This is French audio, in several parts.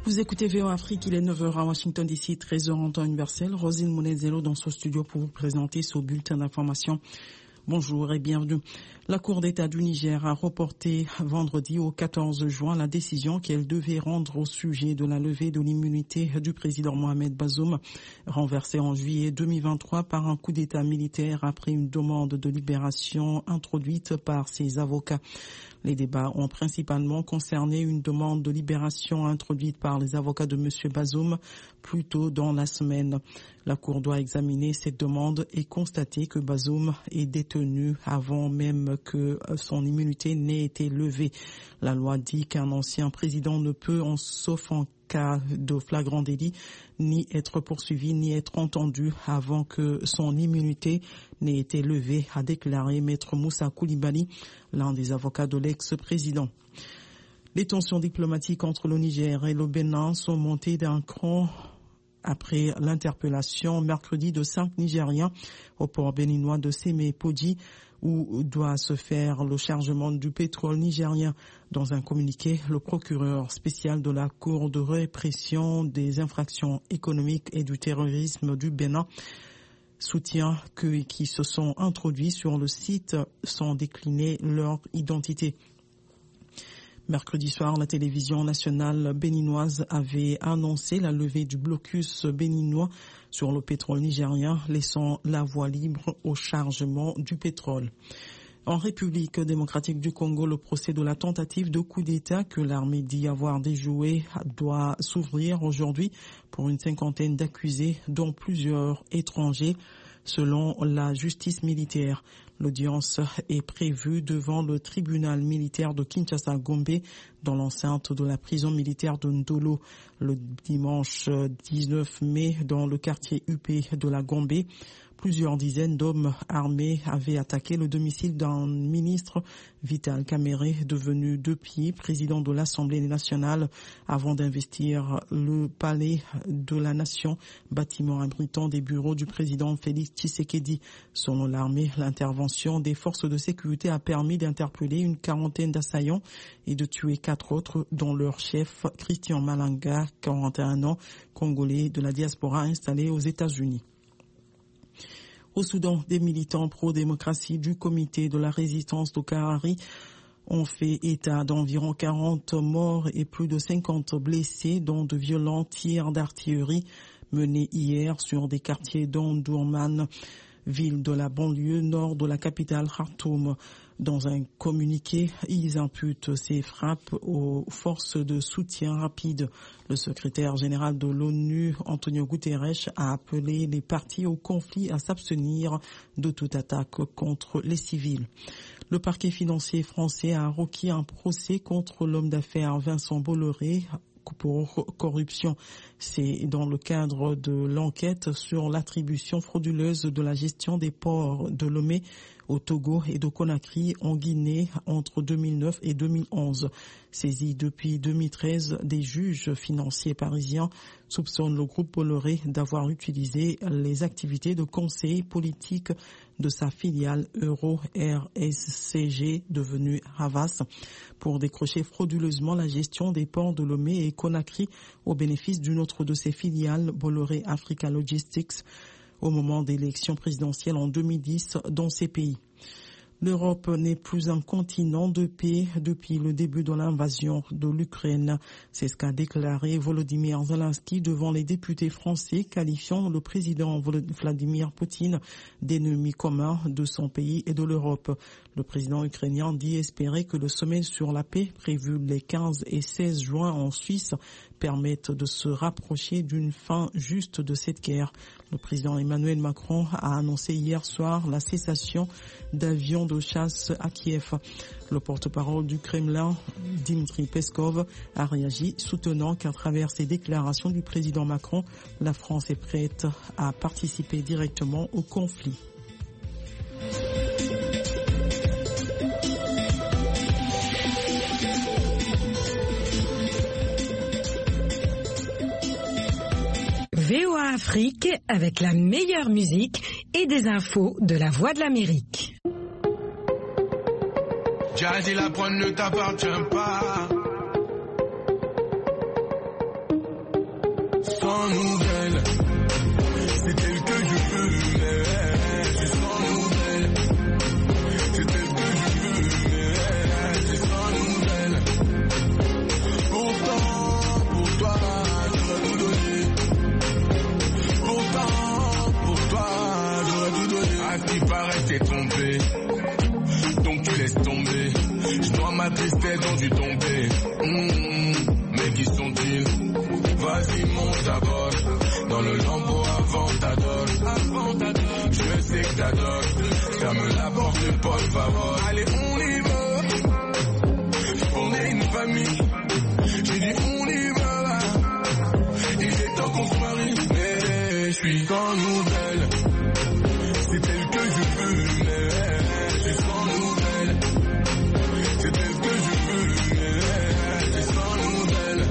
Vous écoutez VOA Afrique, il est 9h à Washington DC, 13h en temps universel. Rosine Monezelo dans ce studio pour vous présenter ce bulletin d'information. Bonjour et bienvenue. La Cour d'État du Niger a reporté vendredi au 14 juin la décision qu'elle devait rendre au sujet de la levée de l'immunité du président Mohamed Bazoum, renversé en juillet 2023 par un coup d'État militaire après une demande de libération introduite par ses avocats. Les débats ont principalement concerné une demande de libération introduite par les avocats de M. Bazoum plus tôt dans la semaine. La Cour doit examiner cette demande et constater que Bazoum est détenu avant même que son immunité n'ait été levée. La loi dit qu'un ancien président ne peut, sauf en cas de flagrant délit, ni être poursuivi ni être entendu avant que son immunité n'ait été levée, a déclaré Maître Moussa Koulibaly, l'un des avocats de l'ex-président. Les tensions diplomatiques entre le Niger et le Bénin sont montées d'un cran après l'interpellation mercredi de 5 Nigériens au port béninois de Sémé-Podji, où doit se faire le chargement du pétrole nigérien. Dans un communiqué, le procureur spécial de la Cour de répression des infractions économiques et du terrorisme du Bénin soutient que qui se sont introduits sur le site sans décliner leur identité. Mercredi soir, la télévision nationale béninoise avait annoncé la levée du blocus béninois sur le pétrole nigérien, laissant la voie libre au chargement du pétrole. En République démocratique du Congo, le procès de la tentative de coup d'État que l'armée dit avoir déjoué doit s'ouvrir aujourd'hui pour une cinquantaine d'accusés, dont plusieurs étrangers, selon la justice militaire. L'audience est prévue devant le tribunal militaire de Kinshasa-Gombe dans l'enceinte de la prison militaire de Ndolo le dimanche 19 mai dans le quartier UP de la Gombe. Plusieurs dizaines d'hommes armés avaient attaqué le domicile d'un ministre, Vital Kamerhe, devenu depuis président de l'Assemblée nationale avant d'investir le palais de la nation, bâtiment abritant des bureaux du président Félix Tshisekedi. Selon l'armée, l'intervention des forces de sécurité a permis d'interpeller une quarantaine d'assaillants et de tuer 4 autres, dont leur chef, Christian Malanga, 41 ans, congolais de la diaspora installé aux États-Unis. Au Soudan, des militants pro-démocratie du comité de la résistance de Kahari ont fait état d'environ 40 morts et plus de 50 blessés, dont de violents tirs d'artillerie menés hier sur des quartiers d'Omdurman, ville de la banlieue nord de la capitale Khartoum. Dans un communiqué, ils imputent ces frappes aux forces de soutien rapide. Le secrétaire général de l'ONU, Antonio Guterres, a appelé les parties au conflit à s'abstenir de toute attaque contre les civils. Le parquet financier français a requis un procès contre l'homme d'affaires Vincent Bolloré pour corruption. C'est dans le cadre de l'enquête sur l'attribution frauduleuse de la gestion des ports de Lomé au Togo et de Conakry en Guinée entre 2009 et 2011. Saisis depuis 2013, des juges financiers parisiens soupçonnent le groupe Bolloré d'avoir utilisé les activités de conseil politique de sa filiale Euro-RSCG devenue Havas pour décrocher frauduleusement la gestion des ports de Lomé et Conakry au bénéfice d'une autre de ses filiales, Bolloré Africa Logistics, au moment des élections présidentielles en 2010 dans ces pays. L'Europe n'est plus un continent de paix depuis le début de l'invasion de l'Ukraine. C'est ce qu'a déclaré Volodymyr Zelensky devant les députés français, qualifiant le président Vladimir Poutine d'ennemi commun de son pays et de l'Europe. Le président ukrainien dit espérer que le sommet sur la paix prévu les 15 et 16 juin en Suisse permette de se rapprocher d'une fin juste de cette guerre. Le président Emmanuel Macron a annoncé hier soir la cessation d'avions de chasse à Kiev. Le porte-parole du Kremlin, Dmitry Peskov, a réagi, soutenant qu'à travers ces déclarations du président Macron, la France est prête à participer directement au conflit. VOA Afrique avec la meilleure musique et des infos de la Voix de l'Amérique. Jazzy, la prendre ne t'appartient pas. elles ont dû tomber. Mais qui sont-ils? Vas-y, monte à bord. Dans le lambeau avant ta dose. Je sais que t'adores. Ferme la porte, Paul Favor. Allez, on y va. On est une famille. J'ai dit on y va. Il est temps qu'on se marie. Mais je suis sans nouvelles. C'est elle que je veux. Mais je suis sans nouvelles. C'est elle que je veux. Mais je suis sans nouvelles.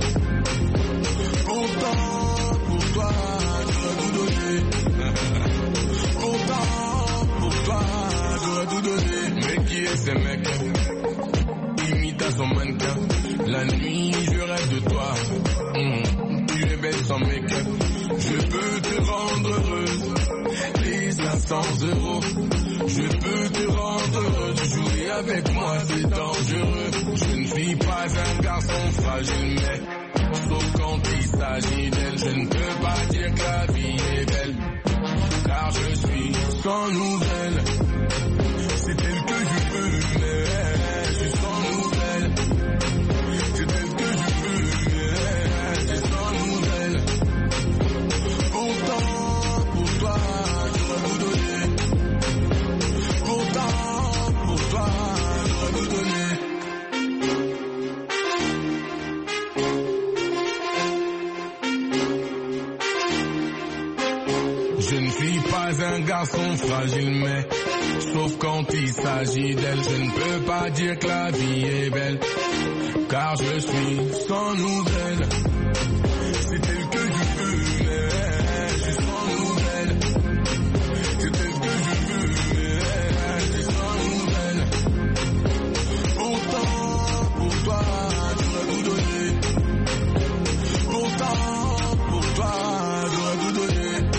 Pourtant, pour toi, j'aurais tout donné. Pourtant, pour toi, j'aurais tout donné. Mais qui est ce mec? Imitation mannequin. La nuit, je rêve de toi. Tu es belle sans make-up. Je peux te rendre heureuse. Les 500 €. Je peux te rendre heureux. Jouer avec moi, c'est dangereux. Je ne suis pas un garçon fragile, mais sauf quand il s'agit d'elle. Je ne peux pas dire que la vie est belle, car je suis sans nouvelles. C'est elle que je veux, mais je suis sans nouvelles. C'est elle que je veux, mais je suis sans nouvelles. Pourtant, pour toi, j'aurais tout donné. Pourtant, pour toi, j'aurais tout donné. Je ne suis pas un garçon fragile, mais sauf quand il s'agit d'elle, je ne peux pas dire que la vie est belle, car je suis sans nouvelles. C'est elle que je veux, mais je suis sans nouvelles. C'est elle que je veux, mais je suis sans nouvelles. Pourtant, pour toi, j'aurais tout donné. Pourtant, pour toi, j'aurais tout donné.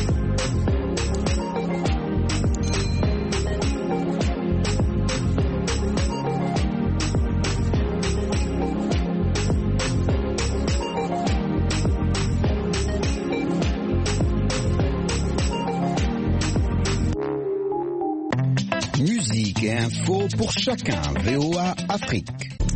Musique et info pour chacun. VOA Afrique.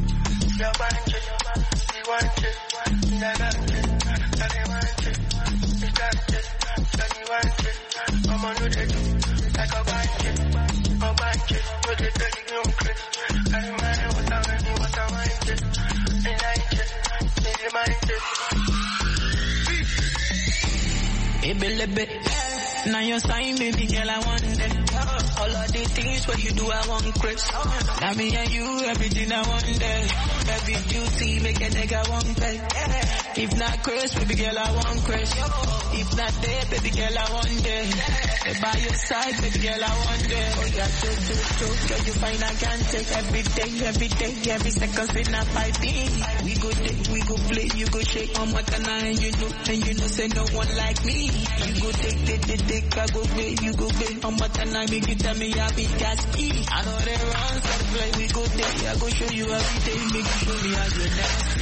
Now your sign, baby girl, I want it. All of the things what you do, I want Chris. Now me and you, everything I want there. Every duty, make a nigga want pay. If not Chris, baby girl, I want Chris. If not there, baby girl, I want there. By your side, baby girl, I want there. Oh yeah, true. Girl, you find I can't take every day, every second, say not fighting. We go play, you go shake on my canal, and you know, say no one like me. You go take, I go play, you go play. On my canal, make you tell me I be gassy. I know they run, so play, we go there. I go show you every day, make you show me how you're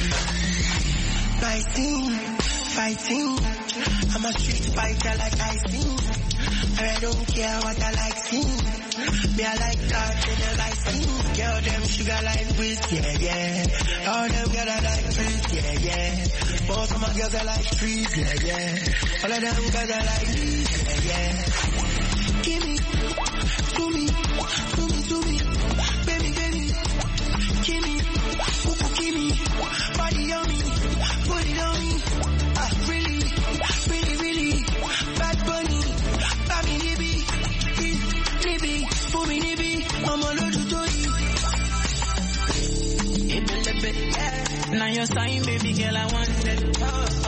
nasty. Fighting, I'm a street fighter like I sing. And I don't care what I like sing. Me I like dark and I like skin. Girl them sugar like breeze, yeah. All them girls I like trees, yeah. Most of my girls I like trees, yeah. All of them girls I like trees, yeah. Give me, to me, baby. Give me, give me, body on me, put it on me. Really, bad bunny, baby, Libby, for me, Libby, I'm a little toy. Now your sign, baby girl, I want it.